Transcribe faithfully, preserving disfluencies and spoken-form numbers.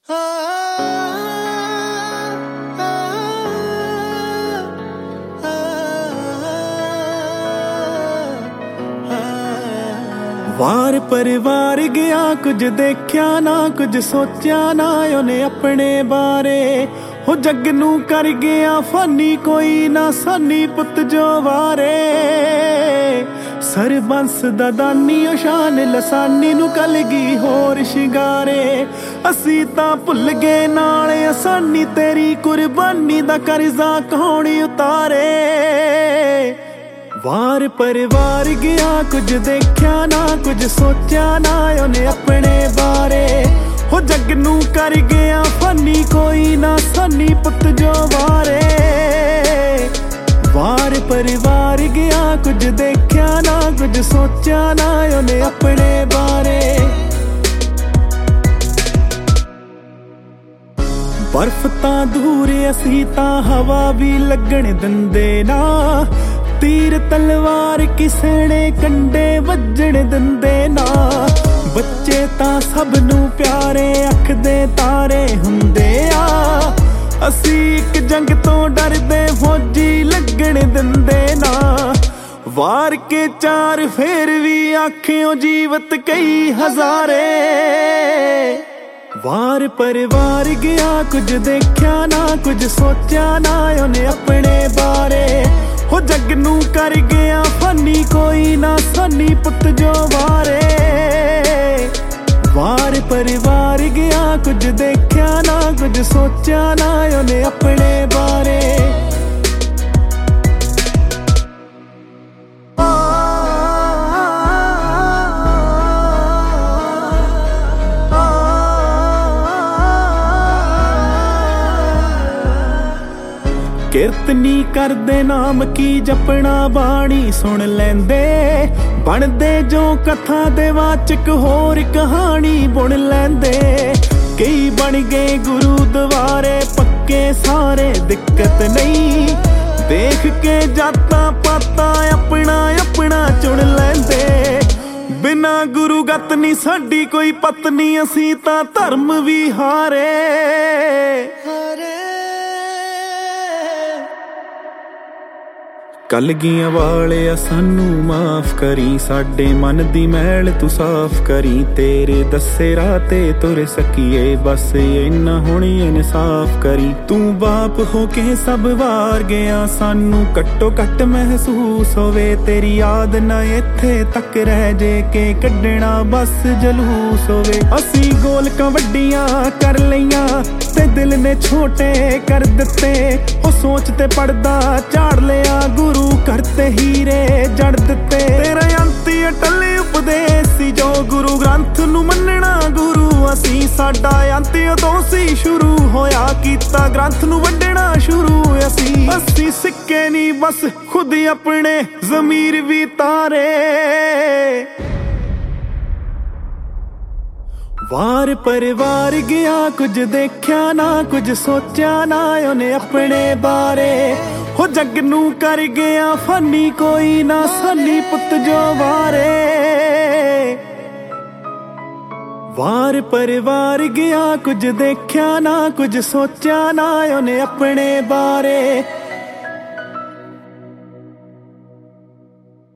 ਵਾਰ ਪਰਿਵਾਰ ਗਿਆ, ਕੁਝ ਦੇਖਿਆ ਨਾ, ਕੁਝ ਸੋਚਿਆ ਨਾ ਉਹਨੇ ਆਪਣੇ ਬਾਰੇ। ਹੋ ਜੱਗ ਨੂੰ ਕਰ ਗਿਆ ਫਾਨੀ, ਕੋਈ ਨਾ ਸਾਨੀ ਪੁੱਤ ਜੋ ਵਾਰੇ। ਸਰਬੰਸ ਦਾ ਦਾਨੀ ਉਹ ਸ਼ਾਨ ਲਸਾਨੀ ਨੂੰ ਕਲਗੀ ਹੋਰ ਸ਼ਿੰਗਾਰੇ। ਅਸੀਂ ਤਾਂ ਭੁੱਲ ਗਏ ਨਾਲ ਆਸਾਨੀ, ਤੇਰੀ ਕੁਰਬਾਨੀ ਦਾ ਕਰਜ਼ਾ ਕੌਣ ਉਤਾਰੇ। ਵਾਰ ਪਰਿਵਾਰ ਗਿਆ, ਕੁਝ ਦੇਖਿਆ ਨਾ, ਕੁਝ ਸੋਚਿਆ ਨਾ ਉਹਨੇ ਆਪਣੇ ਬਾਰੇ। ਹੋ ਜੱਗ ਨੂੰ ਕਰ ਗਿਆ ਫਾਨੀ, ਕੋਈ ਨਾ ਸਾਨੀ ਪੁੱਤ ਜੋ ਵਾਰੇ। ਵਾਰ ਪਰਿਵਾਰ ਗਿਆ, ਕੁਝ ਦੇਖਿਆ ਨਾ, ਕੁਝ ਸੋਚਿਆ ਨਾ ਉਹਨੇ ਆਪਣੇ ਬਾਰੇ। ਬਰਫ਼ ਤਾਂ ਦੂਰ, ਅਸੀਂ ਤਾਂ ਹਵਾ ਵੀ ਲੱਗਣ ਦਿੰਦੇ ਨਾ। ਤੀਰ ਤਲਵਾਰ ਕਿਸੇ ਨੇ ਕੰਡੇ ਵੱਜਣ ਦਿੰਦੇ ਨਾ। ਬੱਚੇ ਤਾਂ ਸਭ ਨੂੰ ਪਿਆਰੇ, ਅੱਖ ਦੇ ਤਾਰੇ ਹੁੰਦੇ ਆ। ਅਸੀਂ ਇੱਕ ਜੰਗ ਤੋਂ ਡਰਦੇ ਫੌਜੀ ਲੱਗਣ ਦਿੰਦੇ ਨਾ। ਵਾਰ ਕੇ ਚਾਰ ਫੇਰ ਵੀ ਆਖਿਓ ਜੀਵਤ ਕਈ ਹਜ਼ਾਰੇ। ਵਾਰ ਪਰਿਵਾਰ ਗਿਆ, ਕੁਝ ਦੇਖਿਆ ਨਾ, ਕੁਝ ਸੋਚਿਆ ਨਾ ਉਹਨੇ ਆਪਣੇ ਬਾਰੇ। ਹੋ ਜੱਗ ਨੂੰ ਕਰ ਗਿਆ ਫਾਨੀ, ਕੋਈ ਨਾ ਸਾਨੀ ਪੁੱਤ ਜੋ ਵਾਰੇ। ਵਾਰ ਪਰਿਵਾਰ ਗਿਆ, ਕੁਝ ਦੇਖਿਆ ਨਾ, ਕੁਝ ਸੋਚਿਆ ਨਾ ਉਹਨੇ ਆਪਣੇ ਬਾਰੇ। ਕਿਰਤ ਨੀ ਕਰਦੇ ਨਾਮ ਕੀ ਜਪਣਾ, ਬਾਣੀ ਸੁਣ ਲੈਂਦੇ। ਬਣਦੇ ਜੋ ਕਥਾ ਦੇ ਵਾਚਕ, ਹੋਰ ਕਹਾਣੀ ਬੁਣ ਲੈਂਦੇ। ਕਈ ਬਣ ਗਏ ਗੁਰੂ ਦੁਆਰੇ, ਪੱਕੇ ਸਾਰੇ ਦਿੱਕਤ ਨਹੀਂ। ਦੇਖ ਕੇ ਜਾਤਾਂ ਪਾਤਾਂ ਆਪਣਾ ਆਪਣਾ ਚੁਣ ਲੈਂਦੇ। ਬਿਨਾਂ ਗੁਰੂ ਗਤ ਨੀ ਸਾਡੀ ਕੋਈ ਪਤਨੀ, ਅਸੀਂ ਤਾਂ ਧਰਮ ਵੀ ਹਾਰੇ। ਕਲਗੀਆਂ ਵਾਲਿਆ ਸਾਨੂੰ ਮਾਫ਼ ਕਰੀ, ਸਾਡੇ ਮਨ ਦੀ ਮੈਲ ਤੂੰ ਸਾਫ਼ ਕਰੀ। ਤੇਰੇ ਦੱਸੇ ਰਾਹ ਤੇ ਤੁਰ ਸਕੀਏ, ਬਸ ਇੰਨਾ ਹੁਣ ਇਨਸਾਫ਼ ਕਰੀ। ਤੂੰ ਬਾਪ ਹੋ ਕੇ ਸਭ ਵਾਰ ਗਿਆ, ਸਾਨੂੰ ਘੱਟੋ ਘੱਟ ਮਹਿਸੂਸ ਹੋਵੇ। ਤੇਰੀ ਯਾਦ ਨਾ ਇੱਥੇ ਤੱਕ ਰਹਿ ਜੇ, ਕੇ ਕੱਢਣਾ ਬਸ ਜਲੂਸ ਹੋਵੇ। ਅਸੀਂ ਗੋਲਕਾਂ ਵੱਡੀਆਂ ਕਰ ਲਈਆਂ ਤੇ ਦਿਲ ਨੇ ਛੋਟੇ ਕਰ ਦਿੱਤੇ। ਉਹ ਸੋਚ ਤੇ ਪੜਦਾ ਝਾੜ ਲਿਆ, ਗੁਰੂ ਕਰਤੇ ਹੀਰੇ ਜੜ ਦਿੱਤੇ। ਤੇਰਾ ਅੰਤੀ ਅਟੱਲ ਉਪਦੇਸ਼ ਸੀ ਜੋ ਗੁਰੂ ਗ੍ਰੰਥ ਨੂੰ ਮੰਨਣਾ ਗੁਰੂ ਅਸੀਂ। ਸਾਡਾ ਅੰਤੀ ਉਦੋਂ ਸੀ ਸ਼ੁਰੂ ਹੋਇਆ, ਕੀਤਾ ਗ੍ਰੰਥ ਨੂੰ ਵੰਡਣਾ ਸ਼ੁਰੂ ਅਸੀਂ। ਅਸੀਂ ਸਿੱਕੇ ਨਹੀਂ ਬਸ ਖੁਦ ਆਪਣੇ ਜ਼ਮੀਰ ਵੀ ਤਾਰੇ। ਵਾਰ ਪਰਿਵਾਰ ਗਿਆ, ਕੁਝ ਦੇਖਿਆ ਨਾ, ਕੁਝ ਸੋਚਿਆ ਨਾ ਉਹਨੇ ਆਪਣੇ ਬਾਰੇ। ਹੋ ਜੱਗ ਨੂੰ ਕਰ ਗਿਆ ਫਾਨੀ, ਕੋਈ ਨਾ ਸਾਨੀ ਪੁੱਤ ਜੋ ਵਾਰੇ। ਵਾਰ ਪਰਿਵਾਰ ਗਿਆ, ਕੁਝ ਦੇਖਿਆ ਨਾ, ਕੁਝ ਸੋਚਿਆ ਨਾ ਉਹਨੇ ਆਪਣੇ ਬਾਰੇ।